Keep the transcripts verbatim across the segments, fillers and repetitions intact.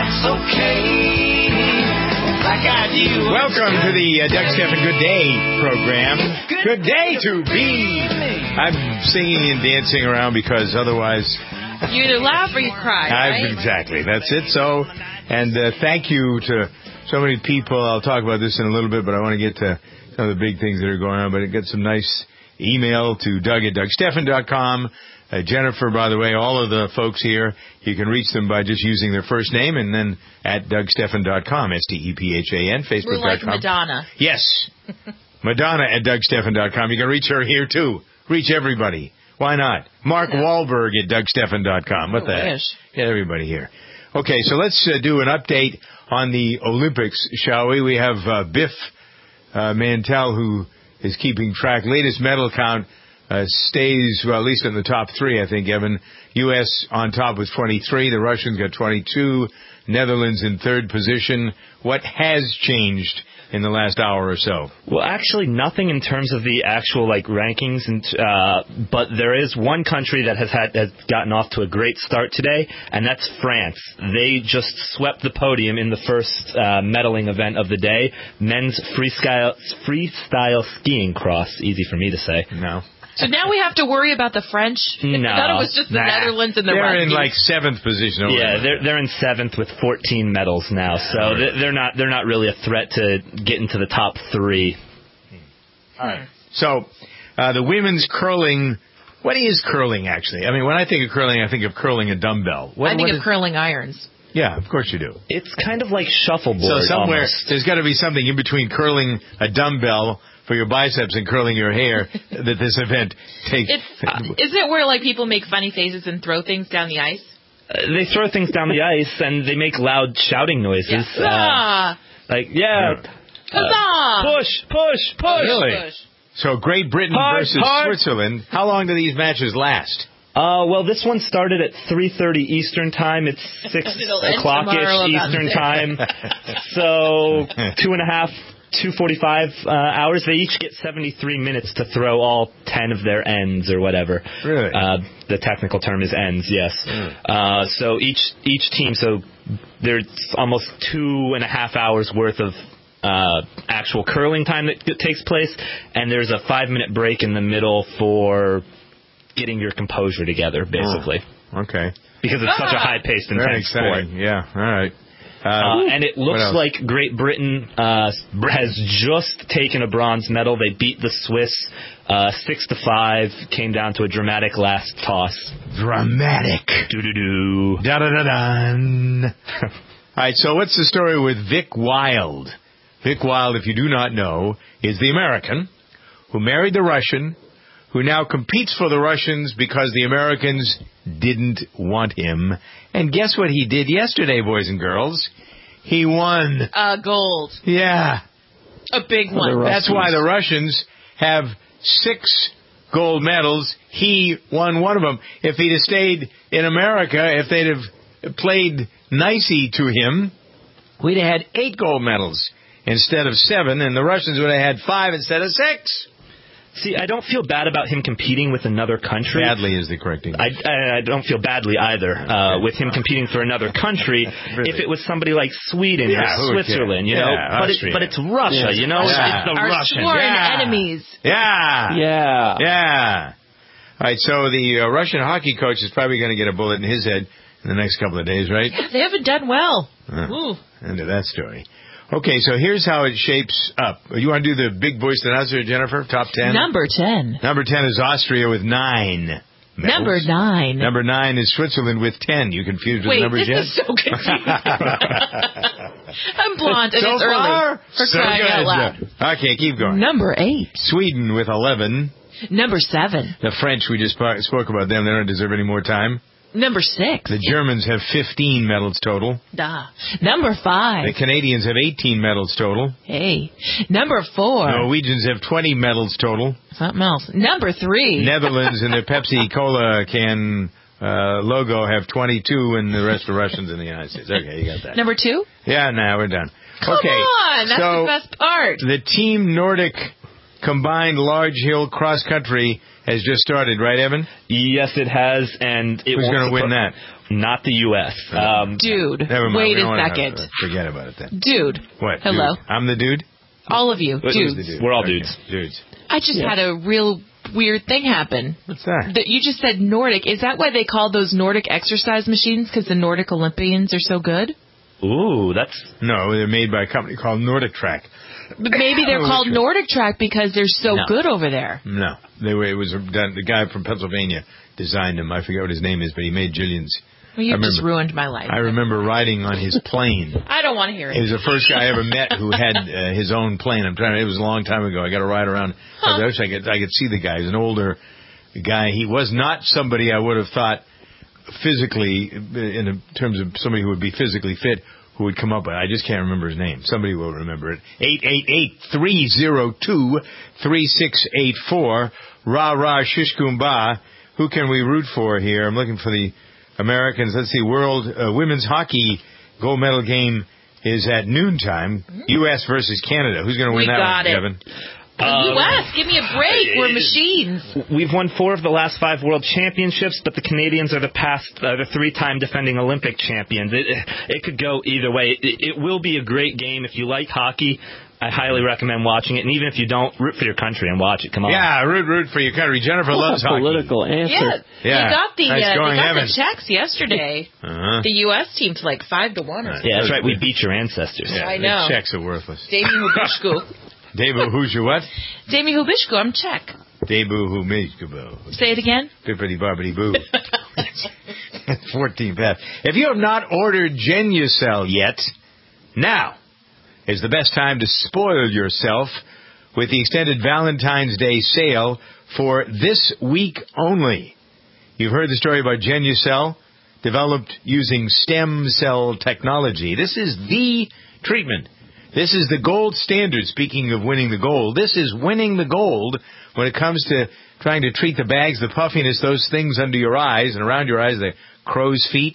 that's okay. Like I do. Welcome to the uh, Doug Stephan Good Day program. Good day to be. I'm singing and dancing around because otherwise... You either laugh or you cry, right? I've, exactly. That's it. So, and uh, thank you to so many people. I'll talk about this in a little bit, but I want to get to some of the big things that are going on. But I got some nice email to Doug at Doug Stephan dot com. Uh, Jennifer, by the way, all of the folks here, you can reach them by just using their first name and then at Doug Stephan dot com, S T E P H A N, Facebook dot com. We're like Madonna. Yes. Madonna at Doug Stephan dot com. You can reach her here, too. Reach everybody. Why not? Mark yeah. Wahlberg at Doug Stephan dot com. What the heck? Get everybody here. Okay, so let's uh, do an update on the Olympics, shall we? We have uh, Biff uh, Mantel, who is keeping track. Latest medal count uh, stays, well, at least in the top three, I think, Evan. U S on top with twenty-three. The Russians got twenty-two. Netherlands in third position. What has changed in the last hour or so? Well, actually, nothing in terms of the actual like rankings, and uh, but there is one country that has had has gotten off to a great start today, and that's France. They just swept the podium in the first uh, medaling event of the day, men's freestyle freestyle skiing cross. Easy for me to say. No. So now we have to worry about the French? No. I thought it was just the nah. Netherlands and the They're rugby. in like seventh position. Over yeah, there. they're they're in seventh with fourteen medals now, so they're not they're not really a threat to get into the top three. All right. So uh, the women's curling. What is curling actually? I mean, when I think of curling, I think of curling a dumbbell. What, I think what of is... curling irons. Yeah, of course you do. It's kind of like shuffleboard. So somewhere almost. there's got to be something in between curling a dumbbell for your biceps and curling your hair that this event takes. It's, uh, isn't it where like people make funny faces and throw things down the ice? Uh, they throw things down the ice and they make loud shouting noises. Yeah. Uh, like yeah, Huzzah! Uh, push, push, push. Really? Push. So Great Britain hard, versus hard. Switzerland. How long do these matches last? Uh, well, this one started at three thirty Eastern Time. It's six o'clock-ish Eastern Time. So two and a half, two forty-five uh, hours. They each get seventy-three minutes to throw all ten of their ends or whatever. Really? Uh, the technical term is ends, yes. Mm. Uh, so each each team, so there's almost two and a half hours worth of uh, actual curling time that takes place, and there's a five-minute break in the middle for getting your composure together, basically. Oh, okay. Because it's such a high-paced, intense sport. Yeah, all right. Uh, uh, and it looks like Great Britain uh, has just taken a bronze medal. They beat the Swiss uh, six to five. Came down to a dramatic last toss. Dramatic. Do-do-do. Da-da-da-dun. All right, so what's the story with Vic Wild? Vic Wild, if you do not know, is the American who married the Russian, who now competes for the Russians because the Americans didn't want him. And guess what he did yesterday, boys and girls? He won. Uh, gold. Yeah. A big one. That's why the Russians have six gold medals. He won one of them. If he'd have stayed in America, if they'd have played nicey to him, we'd have had eight gold medals instead of seven, and the Russians would have had five instead of six. See, I don't feel bad about him competing with another country. Badly is the correct English. I, I, I don't feel badly either uh, with him competing for another country. Really? If it was somebody like Sweden yeah, or Switzerland, you yeah, know, but, it, but it's Russia, yes. you know, yeah. it's the Our Russians. sworn yeah. enemies. Yeah. Yeah. Yeah. All right, so the uh, Russian hockey coach is probably going to get a bullet in his head in the next couple of days, right? Yeah, they haven't done well. Uh, Ooh. End of that story. Okay, so here's how it shapes up. You want to do the big voice announcer, Jennifer? Top ten? Number ten. Number ten is Austria with nine medals. Number nine. Number nine is Switzerland with ten. You confused with Wait, the numbers this yet? is so confusing. I'm blonde and so it's far, early. For so crying good. out loud. Okay, keep going. Number eight. Sweden with eleven. Number seven. The French, we just spoke about them. They don't deserve any more time. Number six. The Germans have fifteen medals total. Duh. Number five. The Canadians have eighteen medals total. Hey. Number four. Norwegians have twenty medals total. Something else. Number three. Netherlands and the Pepsi Cola can uh, logo have twenty-two, and the rest are Russians in the United States. Okay, you got that. Number two? Yeah, now we're done. Come okay. on, that's so the best part. The Team Nordic combined large hill cross country has just started, right, Evan? Yes, it has, and it Who's going to win that? Not the U S Um, dude, Never mind. wait We a don't wanna second. have- forget about it then. Dude. What? Hello. Dude? I'm the dude? All of you. Who's Dudes. the dude? We're all Okay. dudes. Dudes. I just Yeah. had a real weird thing happen. What's that? That you just said Nordic. Is that why they call those Nordic exercise machines? Because the Nordic Olympians are so good? Ooh, that's... No, they're made by a company called Nordic Track. But maybe they're Oh, called okay. Nordic Track because they're so No. good over there. No, they were. It was done. The guy from Pennsylvania designed them. I forget what his name is, but he made Jillian's. Well, you I just remember- ruined my life. I remember riding on his plane. I don't want to hear it. He was the first guy I ever met who had uh, his own plane. I'm trying to. It was a long time ago. I got to ride around. Huh. I wish I could. I could see the guy. He's an older guy. He was not somebody I would have thought physically, in terms of somebody who would be physically fit, who would come up with. I just can't remember his name. Somebody will remember it. eight eight eight, three oh two, three six eight four. Ra Ra Shishkumba. Who can we root for here? I'm looking for the Americans. Let's see. World uh, Women's Hockey gold medal game is at noontime. U S versus Canada. Who's going to win We that got one, it. Kevin? The U S, give me a break. We're machines. We've won four of the last five world championships, but the Canadians are the past, uh, the three-time defending Olympic champions. It, it could go either way. It, it will be a great game. If you like hockey, I highly recommend watching it. And even if you don't, root for your country and watch it. Come on. Yeah, root, root for your country. Jennifer loves hockey. Political answer. Yeah, Yeah. they got the Nice uh, going, they got Evan. the checks yesterday. Uh-huh. The U S team to like five to one or something. Yeah, that's right. We beat your ancestors. Yeah, I the know. checks are worthless. Demi Hubishku. Debu who's your what? Demi Hubishku, I'm Czech. Debu who Mishkubo. Say it again. Bippity boppity boo. fourteen path. If you have not ordered Genucel yet, now is the best time to spoil yourself with the extended Valentine's Day sale for this week only. You've heard the story about Genucel, developed using stem cell technology. This is the treatment. This is the gold standard. Speaking of winning the gold, this is winning the gold when it comes to trying to treat the bags, the puffiness, those things under your eyes and around your eyes, the crow's feet.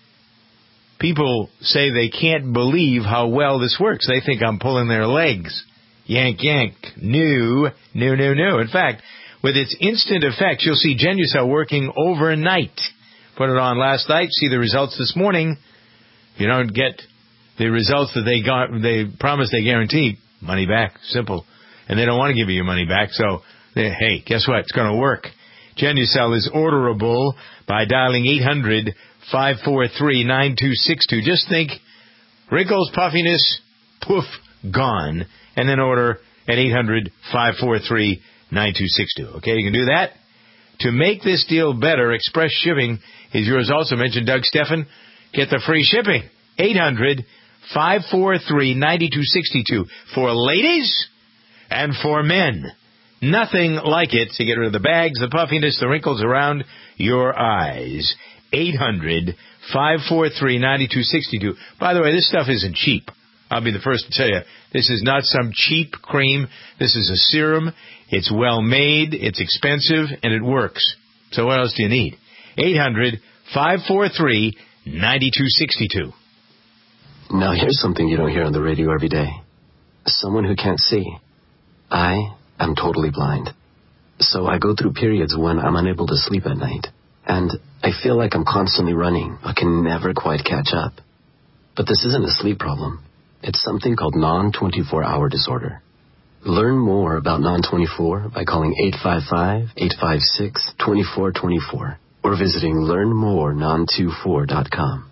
People say they can't believe how well this works. They think I'm pulling their legs. Yank, yank. New, new, new, new. In fact, with its instant effect, you'll see Genucel working overnight. Put it on last night, see the results this morning. If you don't get the results that they got, they promise they guarantee, money back. Simple. And they don't want to give you your money back, so, they, hey, guess what? It's going to work. Genucel is orderable by dialing eight hundred, five four three, nine two six two. Just think, wrinkles, puffiness, poof, gone. And then order at eight hundred, five four three, nine two six two. Okay, you can do that. To make this deal better, express shipping is yours also. Mention Doug Steffen. Get the free shipping. eight hundred, five four three, nine two six two. For ladies and for men. Nothing like it to get rid of the bags, the puffiness, the wrinkles around your eyes. eight hundred, five four three, nine two six two. By the way, this stuff isn't cheap. I'll be the first to tell you. This is not some cheap cream. This is a serum. It's well made. It's expensive, and it works. So what else do you need? eight hundred, five four three, nine two six two. Now here's something you don't hear on the radio every day. Someone who can't see. I am totally blind. So I go through periods when I'm unable to sleep at night. And I feel like I'm constantly running, but can never quite catch up. But this isn't a sleep problem. It's something called non twenty-four hour disorder. Learn more about non twenty-four by calling eight five five, eight five six, two four two four or visiting learn more non twenty-four dot com.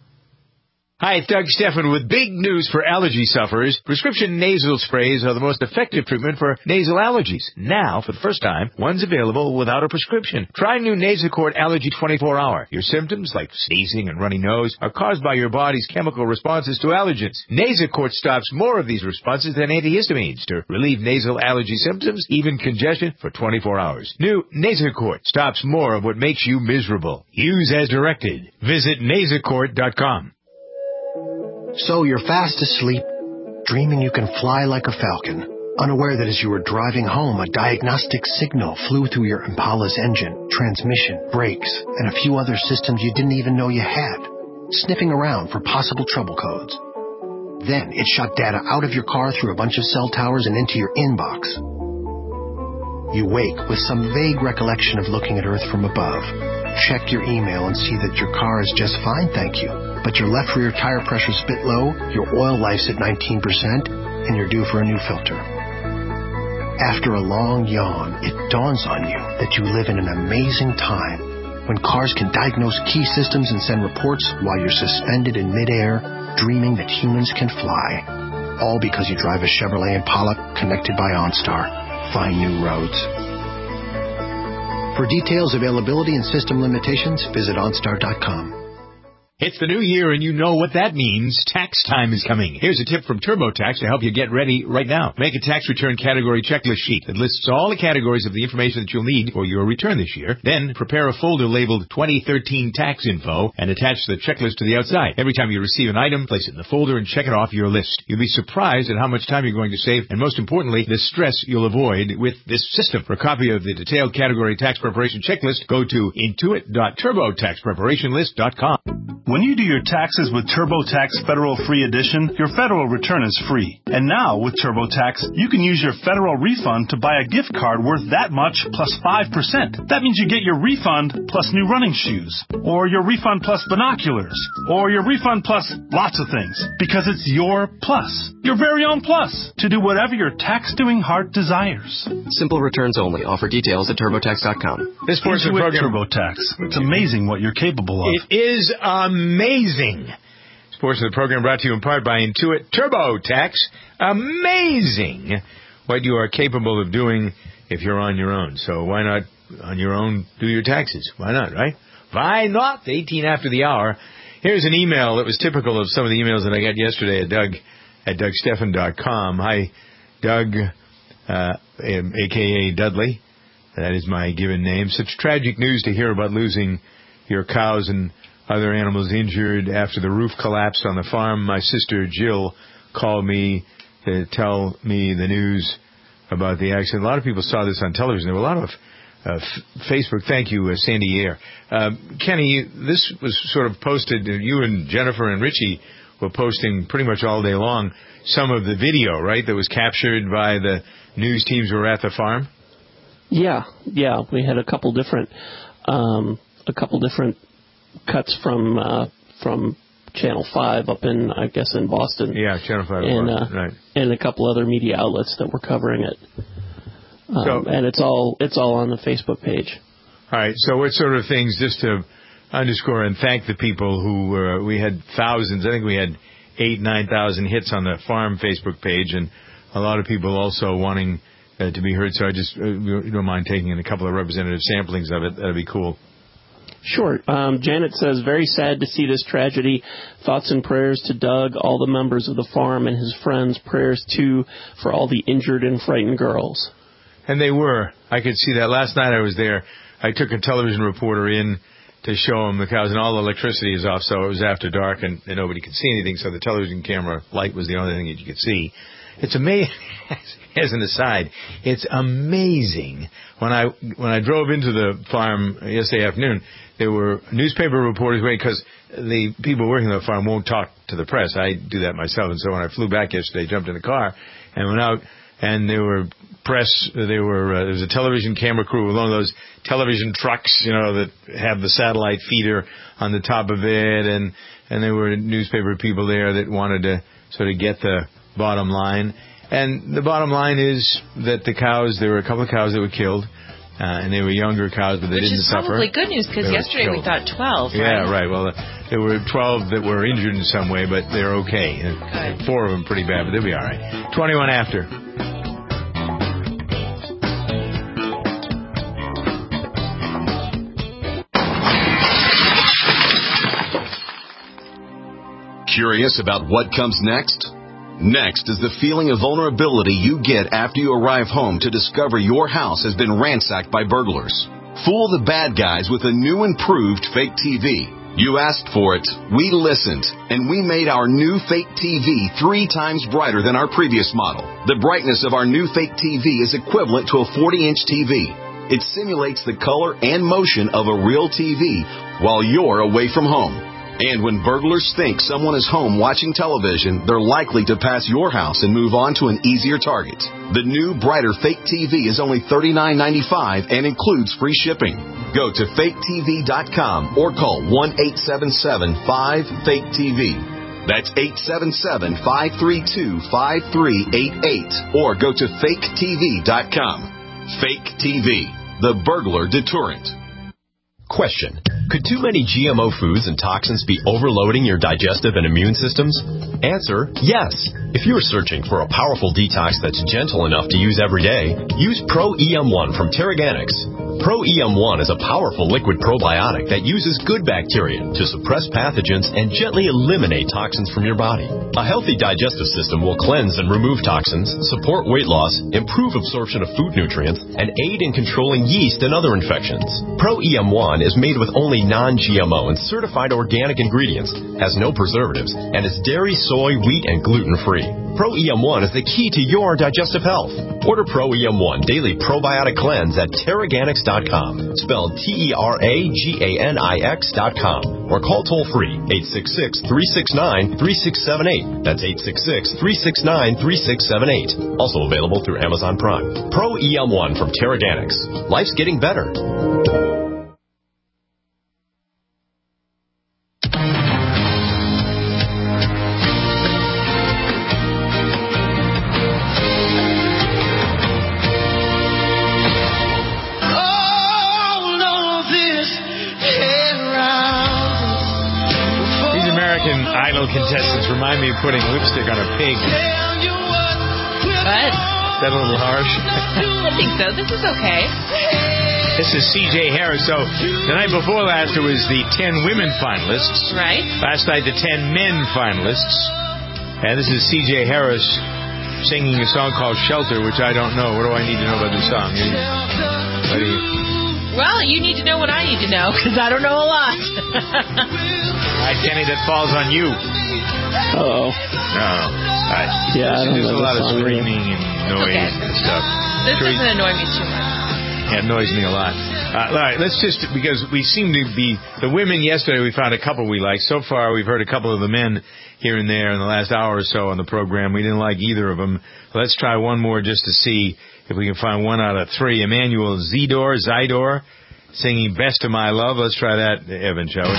Hi, it's Doug Steffen with big news for allergy sufferers. Prescription nasal sprays are the most effective treatment for nasal allergies. Now, for the first time, one's available without a prescription. Try new Nasacort Allergy twenty-four hour. Your symptoms, like sneezing and runny nose, are caused by your body's chemical responses to allergens. Nasacort stops more of these responses than antihistamines to relieve nasal allergy symptoms, even congestion, for twenty-four hours. New Nasacort stops more of what makes you miserable. Use as directed. Visit nasacort dot com. So you're fast asleep, dreaming you can fly like a falcon, unaware that as you were driving home, a diagnostic signal flew through your Impala's engine, transmission, brakes, and a few other systems you didn't even know you had, sniffing around for possible trouble codes. Then it shot data out of your car through a bunch of cell towers and into your inbox. You wake with some vague recollection of looking at Earth from above. Check your email and see that your car is just fine, thank you. But your left rear tire pressure's a bit low, your oil life's at nineteen percent, and you're due for a new filter. After a long yawn, it dawns on you that you live in an amazing time when cars can diagnose key systems and send reports while you're suspended in midair, dreaming that humans can fly. All because you drive a Chevrolet Impala connected by OnStar. Find new roads. For details, availability, and system limitations, visit OnStar dot com. It's the new year, and you know what that means. Tax time is coming. Here's a tip from TurboTax to help you get ready right now. Make a tax return category checklist sheet that lists all the categories of the information that you'll need for your return this year. Then prepare a folder labeled twenty thirteen Tax Info and attach the checklist to the outside. Every time you receive an item, place it in the folder and check it off your list. You'll be surprised at how much time you're going to save, and most importantly, the stress you'll avoid with this system. For a copy of the detailed category tax preparation checklist, go to intuit dot turbo tax preparation list dot com. When you do your taxes with TurboTax Federal Free Edition, your federal return is free. And now, with TurboTax, you can use your federal refund to buy a gift card worth that much plus five percent. That means you get your refund plus new running shoes, or your refund plus binoculars, or your refund plus lots of things. Because it's your plus, your very own plus, to do whatever your tax-doing heart desires. Simple returns only. Offer details at turbotax dot com. This portion of the program, TurboTax. It's amazing what you're capable of. It is amazing. This portion of the program brought to you in part by Intuit TurboTax. Amazing what you are capable of doing if you're on your own. So why not, on your own, do your taxes? Why not, right? Why not? eighteen after the hour. Here's an email that was typical of some of the emails that I got yesterday at Doug at Doug Stephan dot com. Hi, Doug, uh, a k a. Dudley. That is my given name. Such tragic news to hear about losing your cows and other animals injured after the roof collapsed on the farm. My sister Jill called me to tell me the news about the accident. A lot of people saw this on television. There were a lot of uh, f- Facebook. Thank you, uh, Sandy Ayer. Uh, Kenny, this was sort of posted. Uh, you and Jennifer and Richie were posting pretty much all day long some of the video, right, that was captured by the news teams who were at the farm? Yeah, yeah. We had a couple different, um, a couple different cuts from uh, from Channel five up in, I guess, in Boston. Yeah, Channel five, and, Boston, uh, right. And a couple other media outlets that were covering it. Um, so, and it's all it's all on the Facebook page. All right. So what sort of things, just to underscore and thank the people who uh, we had thousands. I think we had eight, nine thousand hits on the farm Facebook page, and a lot of people also wanting uh, to be heard. So I just uh, you don't mind taking in a couple of representative samplings of it. That'd be cool. Sure. Um, Janet says, very sad to see this tragedy. Thoughts and prayers to Doug, all the members of the farm, and his friends. Prayers, too, for all the injured and frightened girls. And they were. I could see that. Last night I was there. I took a television reporter in to show him the cows, and all the electricity is off, so it was after dark, and, and nobody could see anything, so the television camera light was the only thing that you could see. It's amazing. As an aside, it's amazing. When I when I drove into the farm yesterday afternoon, there were newspaper reporters waiting because the people working on the farm won't talk to the press. I do that myself, and so when I flew back yesterday, I jumped in the car and went out, and there were press. There were uh, there was a television camera crew with one of those television trucks, you know, that have the satellite feeder on the top of it, and and there were newspaper people there that wanted to sort of get the bottom line. And the bottom line is that the cows, there were a couple of cows that were killed, uh, and they were younger cows, but they Which didn't suffer. Which is probably good news, because yesterday we thought twelve, right? Yeah, right. Well, uh, there were twelve that were injured in some way, but they're okay. Good. Four of them pretty bad, but they'll be all right. twenty-one after. Curious about what comes next? Next is the feeling of vulnerability you get after you arrive home to discover your house has been ransacked by burglars. Fool the bad guys with a new improved fake T V. You asked for it, we listened, and we made our new fake T V three times brighter than our previous model. The brightness of our new fake T V is equivalent to a forty-inch T V. It simulates the color and motion of a real T V while you're away from home. And when burglars think someone is home watching television, they're likely to pass your house and move on to an easier target. The new, brighter Fake T V is only thirty-nine ninety-five and includes free shipping. Go to fake T V dot com or call one eight seven seven five fake T V. That's eight seven seven, five three two, five three eight eight. Or go to fake T V dot com. Fake T V, the burglar deterrent. Question. Could too many G M O foods and toxins be overloading your digestive and immune systems? Answer, yes. If you're searching for a powerful detox that's gentle enough to use every day, use Pro E M one from Terraganics. Pro E M one is a powerful liquid probiotic that uses good bacteria to suppress pathogens and gently eliminate toxins from your body. A healthy digestive system will cleanse and remove toxins, support weight loss, improve absorption of food nutrients, and aid in controlling yeast and other infections. Pro E M one is made with only non-G M O and certified organic ingredients, has no preservatives, and is dairy, soy, wheat, and gluten-free. Pro E M one is the key to your digestive health. Order Pro E M one Daily Probiotic Cleanse at Terraganics dot com, spelled T E R A G A N I X dot com, or call toll-free eight six six, three six nine, three six seven eight. That's eight six six, three six nine, three six seven eight. Also available through Amazon Prime. Pro E M one from Terraganics. Life's getting better. Contestants remind me of putting lipstick on a pig. What? Is that a little harsh? I think so. This is okay. This is C J Harris. So the night before last, it was the ten women finalists. Right. Last night, the ten men finalists. And this is C J Harris singing a song called Shelter, which I don't know. What do I need to know about this song? What do you... Well, you need to know what I need to know, because I don't know a lot. All right, Kenny, that falls on you. Uh-oh. No. Right. Yeah, I don't There's know a lot of song screaming either. and noise Okay. and stuff. This Sure, doesn't annoy me too much. Yeah, it annoys me a lot. Uh, all right, let's just, because we seem to be, the women yesterday, we found a couple we liked. So far, we've heard a couple of the men here and there in the last hour or so on the program. We didn't like either of them. Let's try one more just to see if we can find one out of three. Emmanuel Zidor, Zidor, singing Best of My Love. Let's try that, Evan, shall we?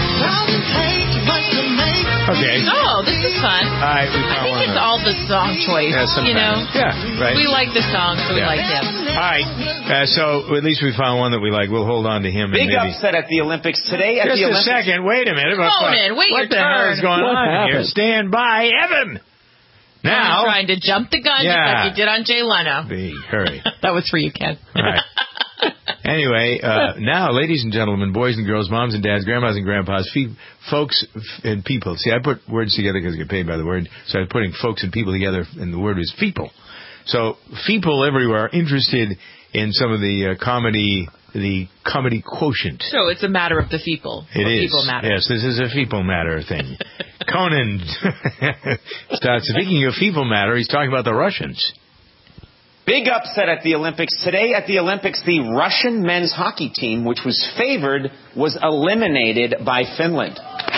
Okay. Oh, this is fun. All right, we I think one it's of all the song choice. Yeah, you know? Yeah, right. We like the song, so we Yeah. like him. All right. Uh, so at least we found one that we like. We'll hold on to him. Big and maybe... upset at the Olympics today. At Just the a Olympics. second. Wait a minute. Conan, wait what your the turn. hell is going What on happened? here? Stand by, Evan. Now. I'm trying to jump the gun Yeah. just like you did on Jay Leno. Be, hurry. That was for you, Ken. All right. Anyway, uh, now, ladies and gentlemen, boys and girls, moms and dads, grandmas and grandpas, fe- folks f- and people. See, I put words together because I get paid by the word, so I'm putting folks and people together, and the word is feeple. So, people everywhere interested in some of the uh, comedy, the comedy quotient. So it's a matter of the feeple. It or is. People matter. Yes, this is a feeple matter thing. Conan starts speaking of feeple matter. He's talking about the Russians. Big upset at the Olympics. Today at the Olympics, the Russian men's hockey team, which was favored, was eliminated by Finland.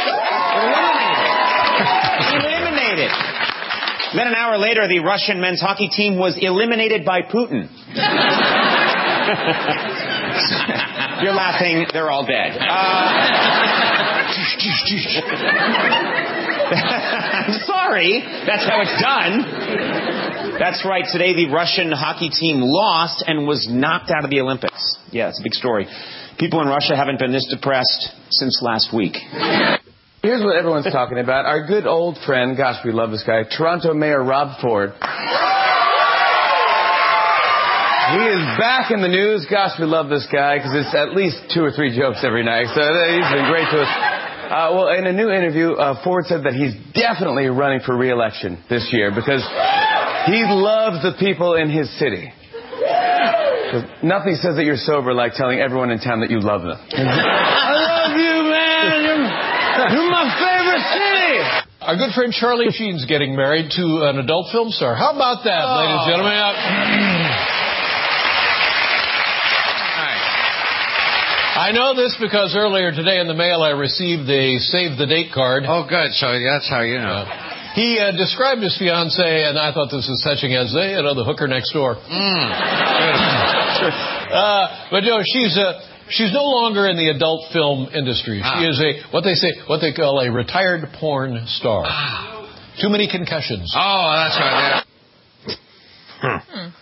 Eliminated. Eliminated. Then an hour later, the Russian men's hockey team was eliminated by Putin. You're laughing. They're all dead. Uh, I'm sorry. That's how it's done. That's right. Today, the Russian hockey team lost and was knocked out of the Olympics. Yeah, it's a big story. People in Russia haven't been this depressed since last week. Here's what everyone's talking about. Our good old friend, gosh, we love this guy, Toronto Mayor Rob Ford. He is back in the news. Gosh, we love this guy because it's at least two or three jokes every night. So he's been great to us. Uh, well, in a new interview, uh, Ford said that he's definitely running for re-election this year because he loves the people in his city. Nothing says that you're sober like telling everyone in town that you love them. I love you, man. You're, you're my favorite city. Our good friend Charlie Sheen's getting married to an adult film star. How about that, oh. ladies and gentlemen? I know this because earlier today in the mail I received a save the date card. Oh, good. So that's how you know. Uh, he uh, described his fiancée, and I thought this was touching as they, you know, the hooker next door. Mm. uh, but, you know, she's uh, she's no longer in the adult film industry. Ah. She is a, what they say, what they call a retired porn star. Ah. Too many concussions. Oh, that's right. Yeah.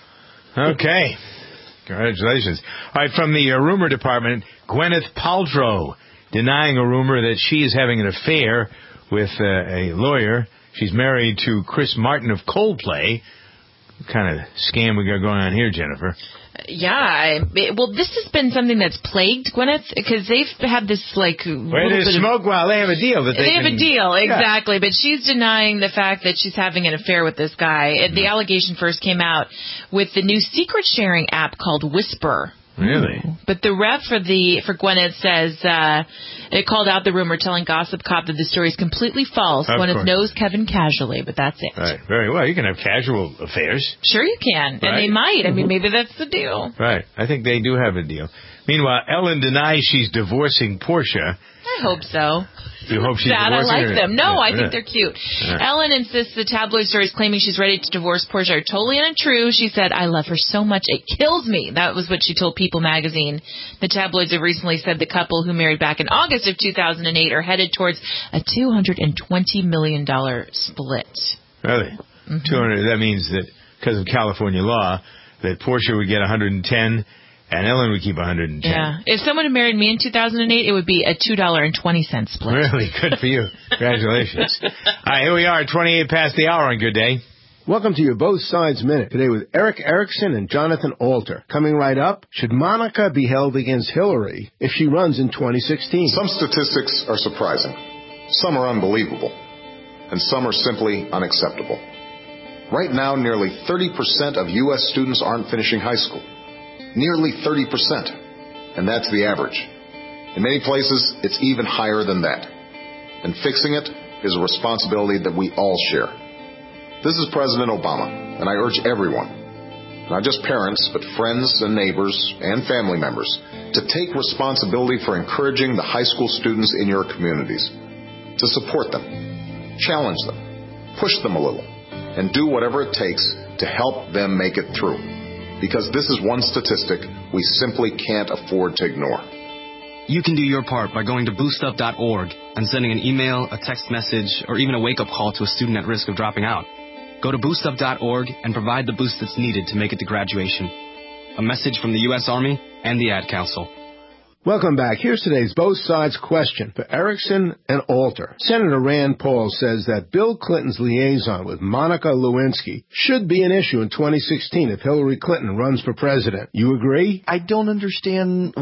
Huh. Okay. Congratulations. All right, from the uh, rumor department, Gwyneth Paltrow denying a rumor that she is having an affair with uh, a lawyer. She's married to Chris Martin of Coldplay. What kind of scam we got going on here, Jennifer? Yeah, I, it, well, this has been something that's plagued Gwyneth, because they've had this, like... Where there's smoke, well, they have a deal that they They can, have a deal, exactly, yeah. But she's denying the fact that she's having an affair with this guy. Mm-hmm. The allegation first came out with the new secret-sharing app called Whisper. Really? But the rep for the for Gwyneth says uh, it called out the rumor, telling Gossip Cop that the story is completely false. Of Gwyneth course. knows Kevin casually, but that's it. Right. Very well. You can have casual affairs. Sure you can. Right. And they might. I mean, maybe that's the deal. Right. I think they do have a deal. Meanwhile, Ellen denies she's divorcing Portia. I hope so. You hope she's Sad, I divorcing like her? them. No, Yeah, I yeah. think they're cute. Yeah. Ellen insists the tabloid stories claiming she's ready to divorce Portia are totally untrue. She said, I love her so much, it kills me. That was what she told People magazine. The tabloids have recently said the couple who married back in August of two thousand eight are headed towards a two hundred twenty million dollars split. Really? Mm-hmm. two hundred. That means that because of California law, that Portia would get one hundred ten and Ellen would keep one hundred ten. Yeah. If someone had married me in two thousand eight, it would be a two dollars and twenty cents split. Really? Good for you. Congratulations. All right, here we are, twenty-eight past the hour on Good Day. Welcome to your Both Sides Minute, today with Eric Erickson and Jonathan Alter. Coming right up, should Monica be held against Hillary if she runs in twenty sixteen? Some statistics are surprising. Some are unbelievable. And some are simply unacceptable. Right now, nearly thirty percent of U S students aren't finishing high school. Nearly thirty percent. And that's the average. In many places, it's even higher than that. And fixing it is a responsibility that we all share. This is President Obama, and I urge everyone, not just parents, but friends and neighbors and family members, to take responsibility for encouraging the high school students in your communities, to support them, challenge them, push them a little, and do whatever it takes to help them make it through. Because this is one statistic we simply can't afford to ignore. You can do your part by going to boost up dot org and sending an email, a text message, or even a wake-up call to a student at risk of dropping out. Go to boost up dot org and provide the boost that's needed to make it to graduation. A message from the U S Army and the Ad Council. Welcome back. Here's today's Both Sides question for Erickson and Alter. Senator Rand Paul says that Bill Clinton's liaison with Monica Lewinsky should be an issue in twenty sixteen if Hillary Clinton runs for president. You agree? I don't understand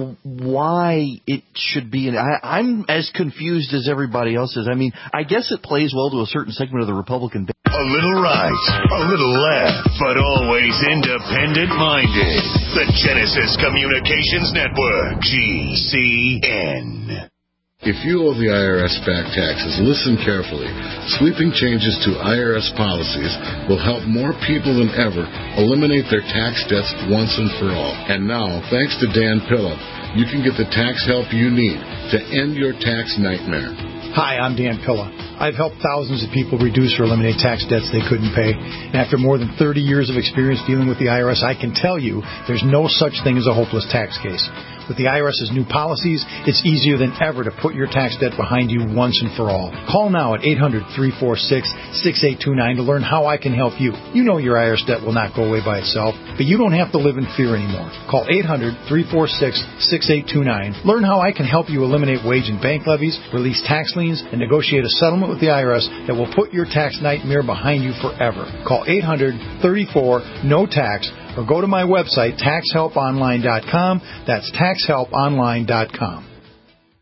why it should be. An, I, I'm as confused as everybody else is. I mean, I guess it plays well to a certain segment of the Republican base. A little right, a little left, but always independent-minded. The Genesis Communications Network, G C N. If you owe the I R S back taxes, listen carefully. Sweeping changes to I R S policies will help more people than ever eliminate their tax debts once and for all. And now, thanks to Dan Pilla, you can get the tax help you need to end your tax nightmare. Hi, I'm Dan Pilla. I've helped thousands of people reduce or eliminate tax debts they couldn't pay. And after more than thirty years of experience dealing with the I R S, I can tell you there's no such thing as a hopeless tax case. With the I R S's new policies, it's easier than ever to put your tax debt behind you once and for all. Call now at eight hundred, three four six, six eight two nine to learn how I can help you. You know your I R S debt will not go away by itself, but you don't have to live in fear anymore. Call eight hundred, three four six, six eight two nine. Learn how I can help you eliminate wage and bank levies, release tax liens, and negotiate a settlement with the I R S that will put your tax nightmare behind you forever. Call eight hundred, thirty-four, no tax or go to my website, tax help online dot com. That's tax help online dot com.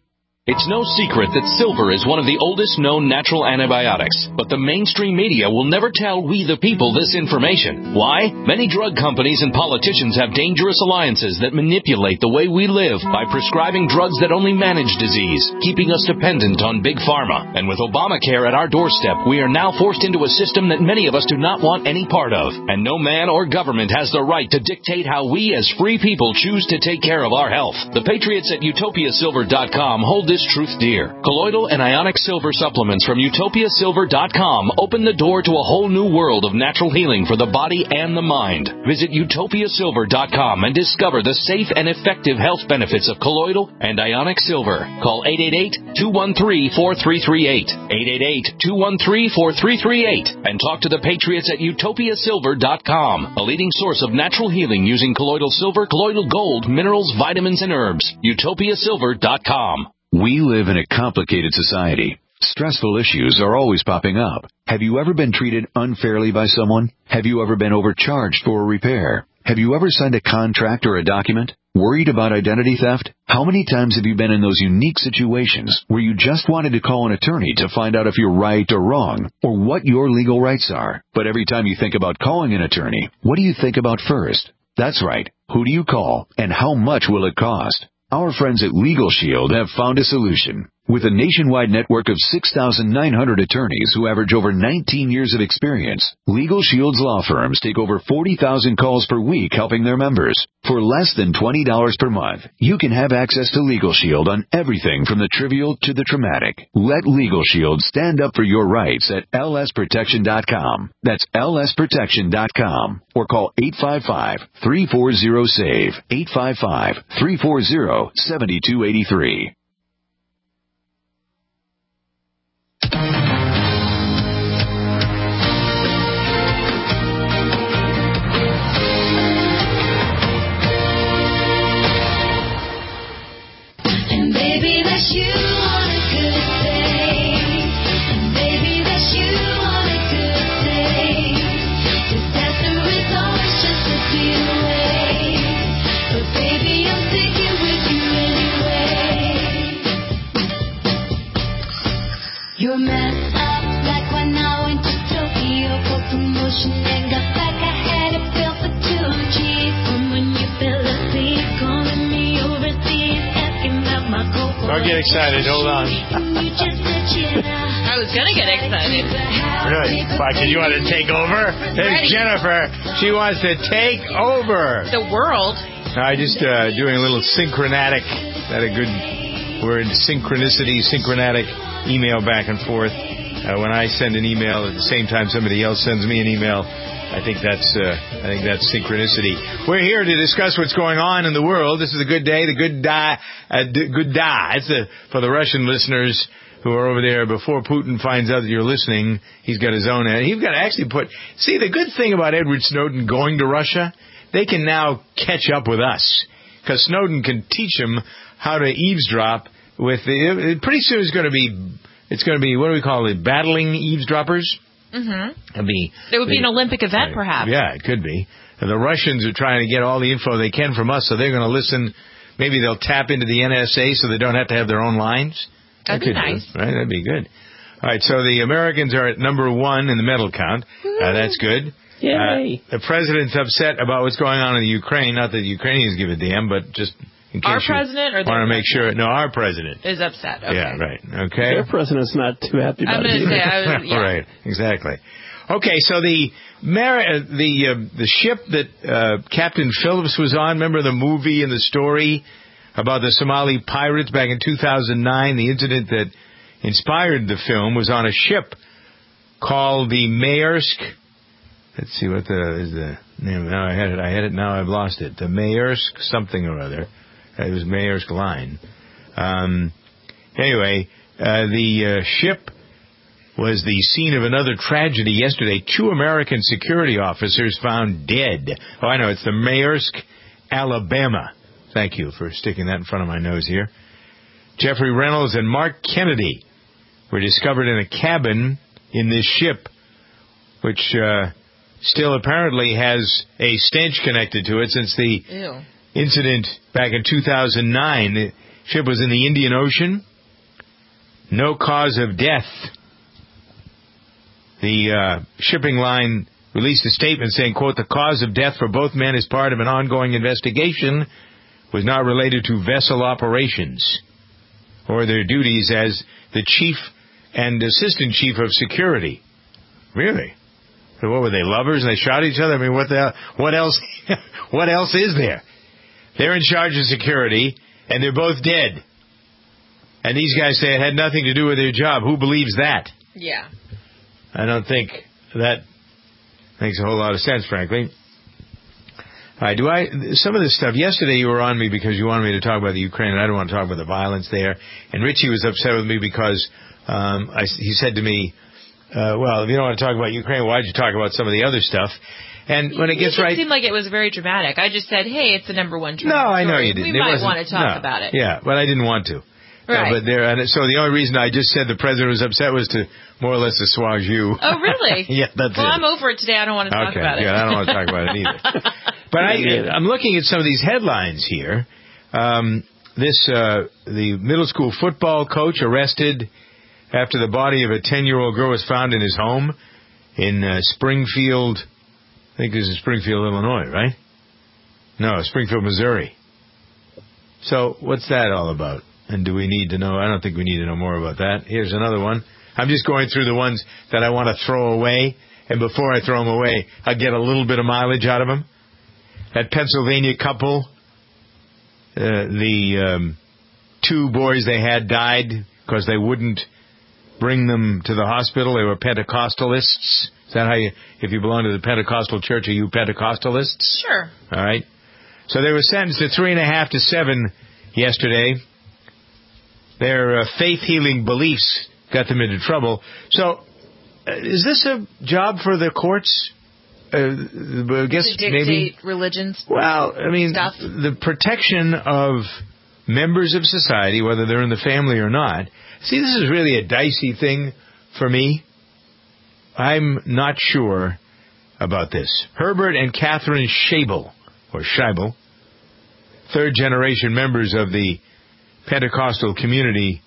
It's no secret that silver is one of the oldest known natural antibiotics, but the mainstream media will never tell we the people this information. Why? Many drug companies and politicians have dangerous alliances that manipulate the way we live by prescribing drugs that only manage disease, keeping us dependent on big pharma. And with Obamacare at our doorstep, we are now forced into a system that many of us do not want any part of. And no man or government has the right to dictate how we as free people choose to take care of our health. The patriots at utopia silver dot com hold this truth dear. Colloidal and ionic silver supplements from utopia silver dot com open the door to a whole new world of natural healing for the body and the mind. Visit utopia silver dot com and discover the safe and effective health benefits of colloidal and ionic silver. Call eight eight eight, two one three, four three three eight, eight eight eight, two one three, four three three eight, and talk to the patriots at utopia silver dot com, a leading source of natural healing using colloidal silver, colloidal gold, minerals, vitamins, and herbs. utopia silver dot com. We live in a complicated society. Stressful issues are always popping up. Have you ever been treated unfairly by someone? Have you ever been overcharged for a repair? Have you ever signed a contract or a document? Worried about identity theft? How many times have you been in those unique situations where you just wanted to call an attorney to find out if you're right or wrong, or what your legal rights are? But every time you think about calling an attorney, what do you think about first? That's right. Who do you call, and how much will it cost? Our friends at Legal Shield have found a solution. With a nationwide network of six thousand nine hundred attorneys who average over nineteen years of experience, Legal Shield's law firms take over forty thousand calls per week helping their members. For less than twenty dollars per month, you can have access to Legal Shield on everything from the trivial to the traumatic. Let Legal Shield stand up for your rights at L S protection dot com. That's L S protection dot com. Or call eight five five, three four zero, S A V E, eight five five, three four zero, seven two eight three. And baby, that's you on a good day. And baby, that's you on a good day. Disaster is always just a few away. But baby, I'm sticking with you anyway. You're messed up like when I went to Tokyo for promotion and got back. I had a bill for two G's from when you fell asleep, calling me overseas, asking about my cocoa. Don't get excited. Hold on. I was going to get excited. Really? Why, because you want to take over? There's Jennifer. She wants to take over. The world. I just uh, doing a little synchronatic. Is that a good word? Synchronicity, synchronatic email back and forth. Uh, when I send an email at the same time somebody else sends me an email, I think that's uh, I think that's synchronicity. We're here to discuss what's going on in the world. This is a good day, the good die, uh, d- good die. It's the, for the Russian listeners who are over there. Before Putin finds out that you're listening, he's got his own. He's got to actually put. See, the good thing about Edward Snowden going to Russia, they can now catch up with us because Snowden can teach them how to eavesdrop. With the, pretty soon it's going to be. It's going to be, what do we call it, battling eavesdroppers? Mm-hmm. It'd be, it would be the, an Olympic event, perhaps. Yeah, it could be. And the Russians are trying to get all the info they can from us, so they're going to listen. Maybe they'll tap into the N S A so they don't have to have their own lines. That'd that be nice. Be, right, that'd be good. All right, so the Americans are at number one in the medal count. Uh, that's good. Yay. Uh, the president's upset about what's going on in the Ukraine. Not that the Ukrainians give a damn, but just... Our president or want to make sure? No, our president is upset. Okay. Yeah, right. Okay. Their president's not too happy about I'm gonna it. Say I was, yeah. Right. Exactly. Okay. So the Mar- the uh, the ship that uh, Captain Phillips was on. Remember the movie and the story about the Somali pirates back in two thousand nine. The incident that inspired the film was on a ship called the Maersk. Let's see what the is the name. Now I had it. I had it. Now I've lost it. The Maersk something or other. It was Maersk Line. Um, anyway, uh, the uh, ship was the scene of another tragedy yesterday. Two American security officers found dead. Oh, I know. It's the Maersk, Alabama. Thank you for sticking that in front of my nose here. Jeffrey Reynolds and Mark Kennedy were discovered in a cabin in this ship, which uh, still apparently has a stench connected to it since the... Ew. incident back in two thousand nine. The ship was in the Indian Ocean, No cause of death. The uh, shipping line released a statement saying, quote, the cause of death for both men as part of an ongoing investigation was not related to vessel operations or their duties as the chief and assistant chief of security. Really? So what were they, lovers and they shot each other? I mean, what the what else what else is there? They're in charge of security and they're both dead. And these guys say it had nothing to do with their job. Who believes that? Yeah. I don't think that makes a whole lot of sense, frankly. All right, do I, some of this stuff, yesterday you were on me because you wanted me to talk about the Ukraine, and I don't want to talk about the violence there. And Richie was upset with me because um, I, he said to me, uh, well, if you don't want to talk about Ukraine, why did you talk about some of the other stuff? And when it gets it right... It seemed like it was very dramatic. I just said, hey, it's the number one trending No, I know story. you didn't. We It might wasn't- want to talk no. about it. Yeah, but I didn't want to. Right. Uh, but there, and so the only reason I just said the president was upset was to more or less assuage you. Oh, really? Yeah, that's well, it. I'm over it today. I don't want to talk Okay, about it. yeah, I don't want to talk about it either. But I, I'm looking at some of these headlines here. Um, this uh, the middle school football coach arrested after the body of a ten-year-old girl was found in his home in uh, Springfield. I think this is Springfield, Illinois, right? No, Springfield, Missouri. So what's that all about? And do we need to know? I don't think we need to know more about that. Here's another one. I'm just going through the ones that I want to throw away. And before I throw them away, I get a little bit of mileage out of them. That Pennsylvania couple, uh, the um, two boys they had died because they wouldn't bring them to the hospital. They were Pentecostalists. Is that how you, if you belong to the Pentecostal church, are you Pentecostalists? Sure. All right. So they were sentenced to three and a half to seven yesterday. Their uh, faith-healing beliefs got them into trouble. So, uh, is this a job for the courts? Uh, I guess to dictate maybe religions. Well, I mean, stuff. the protection of members of society, whether they're in the family or not. See, this is really a dicey thing for me. I'm not sure about this. Herbert and Catherine Scheibel, or Scheibel, third-generation members of the Pentecostal community,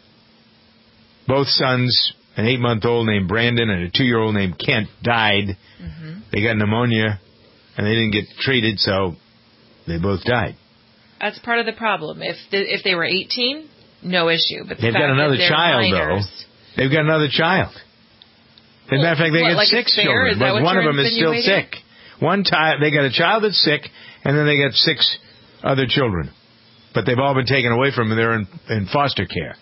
both sons, an eight-month-old named Brandon and a two-year-old named Kent, died. Mm-hmm. They got pneumonia, and they didn't get treated, so they both died. That's part of the problem. If the, if they were eighteen, no issue. But the They've fact got another that they're child, minors, though. They've got another child. As a matter of fact, they what, got like six it's fair? children, Is that but what one of you're them is still insinuating? sick. One time, they got a child that's sick, and then they got six other children. But they've all been taken away from them. They're in, in foster care.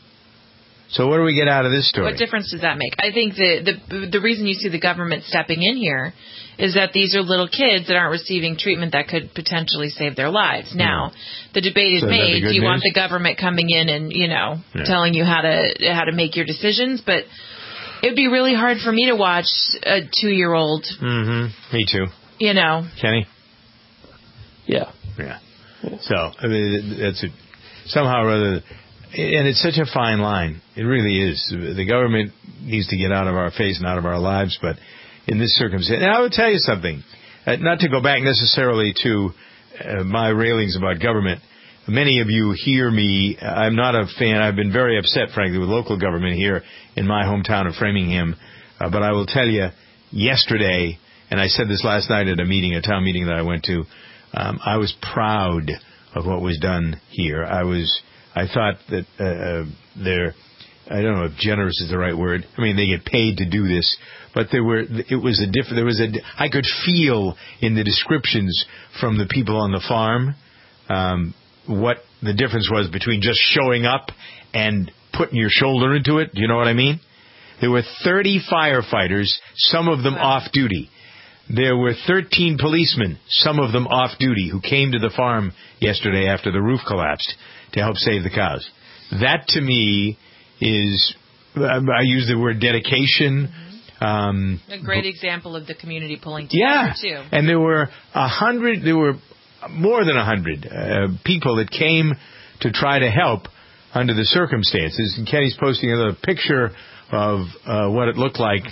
So what do we get out of this story? What difference does that make? I think the, the the reason you see the government stepping in here is that these are little kids that aren't receiving treatment that could potentially save their lives. Now, the debate is So is that the made. good Do you want news? the government coming in and, you know, Yeah. telling you how to how to make your decisions? But it would be really hard for me to watch a two-year-old, Mm-hmm. Me too. you know. Kenny? Yeah. Yeah. So, I mean, it's a, somehow or other, and it's such a fine line. It really is. The government needs to get out of our face and out of our lives, but in this circumstance, and I would tell you something, uh, not to go back necessarily to uh, my railings about government. Many of you hear me. I'm not a fan. I've been very upset, frankly, with local government here in my hometown of Framingham. Uh, but I will tell you, yesterday, and I said this last night at a meeting, a town meeting that I went to, um, I was proud of what was done here. I was, I thought that uh, uh, they're, I don't know if generous is the right word. I mean, they get paid to do this, but there were, it was a different, there was a, I could feel in the descriptions from the people on the farm, um, what the difference was between just showing up and putting your shoulder into it. Do you know what I mean? There were thirty firefighters, some of them off duty. There were thirteen policemen, some of them off duty, who came to the farm yesterday after the roof collapsed to help save the cows. That to me is, I use the word dedication. Um, A great example of the community pulling together, yeah, too. and there were a hundred, there were more than a hundred uh, people that came to try to help under the circumstances. And Kenny's posting a picture of uh, what it looked like.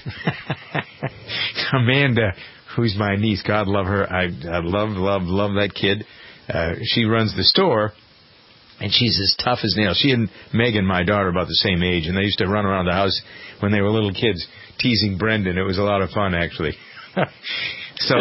Amanda, who's my niece, God love her. I, I love, love, love that kid. Uh, she runs the store. And she's as tough as nails. She and Megan, my daughter, are about the same age, and they used to run around the house when they were little kids teasing Brendan. It was a lot of fun, actually. so,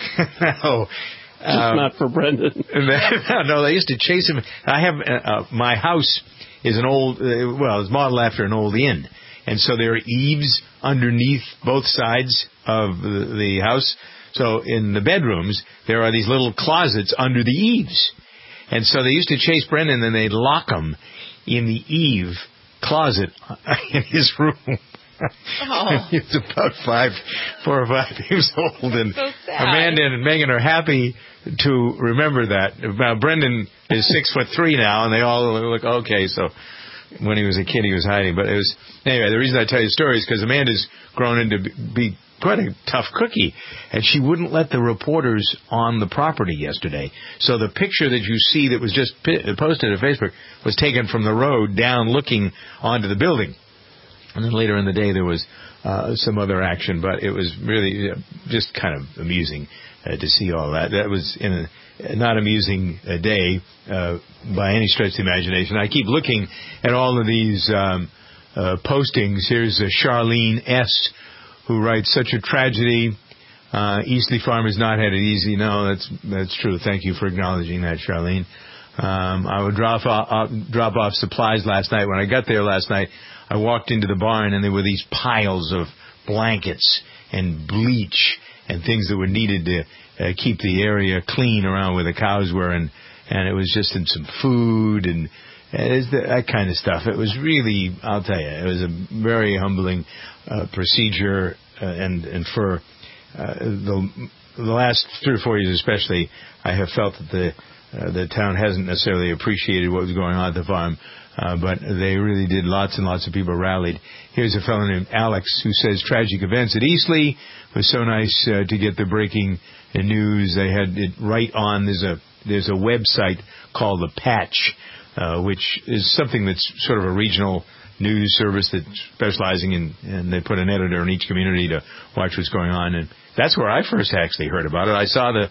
no. Just um, not for Brendan. no, no, they used to chase him. I have, uh, my house is an old, uh, well, it's modeled after an old inn. And so there are eaves underneath both sides of the, the house. So in the bedrooms, there are these little closets under the eaves. And so they used to chase Brendan, and they'd lock him in the eave closet in his room. Oh. He was about five, four or five years old. And so Amanda and Megan are happy to remember that. Now, Brendan is six foot three now, and they all look okay. So when he was a kid, he was hiding. But it was anyway. The reason I tell you the story is because Amanda's grown into be quite a tough cookie, and she wouldn't let the reporters on the property yesterday. So the picture that you see that was just posted to Facebook was taken from the road down, looking onto the building. And then later in the day, there was uh, some other action, but it was really uh, just kind of amusing uh, to see all that. That was in a not amusing uh, day uh, by any stretch of the imagination. I keep looking at all of these um, uh, postings. Here's uh, Charlene S., who writes, such a tragedy. Uh, Eastleigh Farm has not had it easy. No, that's that's true. Thank you for acknowledging that, Charlene. Um, I would drop off, uh, drop off supplies last night. When I got there last night, I walked into the barn, and there were these piles of blankets and bleach and things that were needed to uh, keep the area clean around where the cows were, and, and it was just in some food and It's the, that kind of stuff. It was really, I'll tell you, it was a very humbling uh, procedure, uh, and and for uh, the the last three or four years especially, I have felt that the uh, the town hasn't necessarily appreciated what was going on at the farm, uh, but they really did. Lots and lots of people rallied. Here's a fellow named Alex who says, tragic events at Eastleigh. It was so nice uh, to get the breaking news. They had it right on. There's a there's a website called The Patch, Uh, which is something that's sort of a regional news service that's specializing in, and they put an editor in each community to watch what's going on. And that's where I first actually heard about it. I saw the,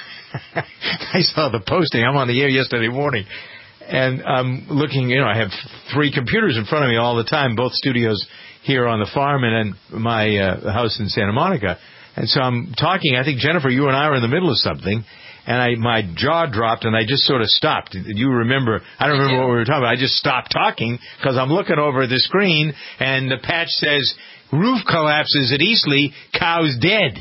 I saw the posting. I'm on the air yesterday morning, and I'm looking, you know, I have three computers in front of me all the time, both studios here on the farm and then my uh, house in Santa Monica. And so I'm talking. I think, Jennifer, you and I are in the middle of something. And I, my jaw dropped, and I just sort of stopped. You remember, I don't remember what we were talking about. I just stopped talking because I'm looking over at the screen, and the patch says, roof collapses at Eastleigh, cows dead.